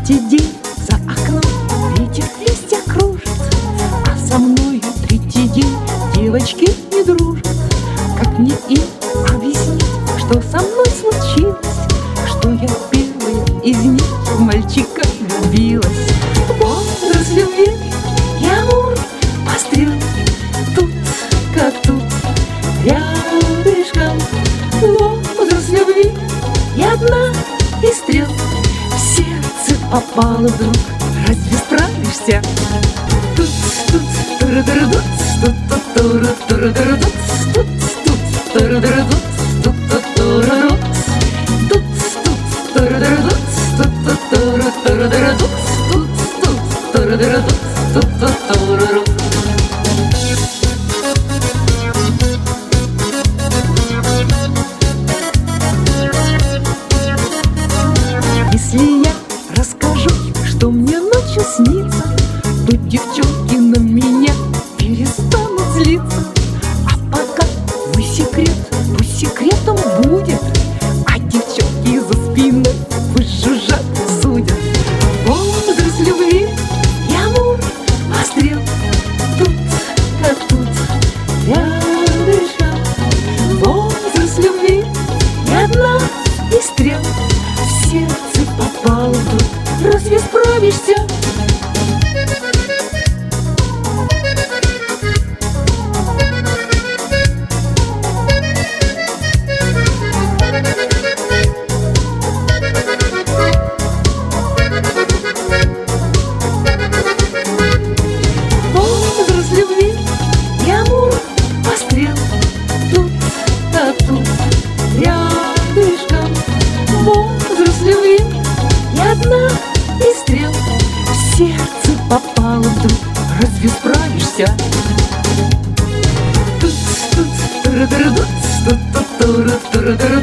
Третий день за окном, ветер листья кружит, а со мною третий день девочки не дружат. Как мне им объяснить, что со мной случилось, что я первая из них в мальчика влюбилась? Возраст любви, я мур пострел, тут как тут, рядышком. Возраст любви, я одна из стрел, в сердце попала вдруг, разве справишься? Тут, тут, тур-тур-тут, тут, тут, тур-тур-тут, тут, тут, тур-тур-тут, тут, тут, тур-тур-тут, тут, тут, тур-тур-тут, тут, тут, тур-тур-тут, тут, тут, тур-тур-тут, тут, тут, тур-тур-тут. Если я расскажу, что мне ночью снится, то девчонки на меня перестанут злиться. А пока вы секрет, пусть секретом будет, а девчонки за спиной пусть жужжат, судят. Возраст любви, я мур пострел, тут как тут, рядышком. Возраст любви, я одна из стрел, в сердце попал вдруг, разве справишься? Возраст любви, я мур пострел, тут как тут, рядышком. Возраст любви, я одна из стрел, в сердце попала вдруг, разве справишься? Тут, тут, тур-тур-тут, тут, тут, тур-тур-тут.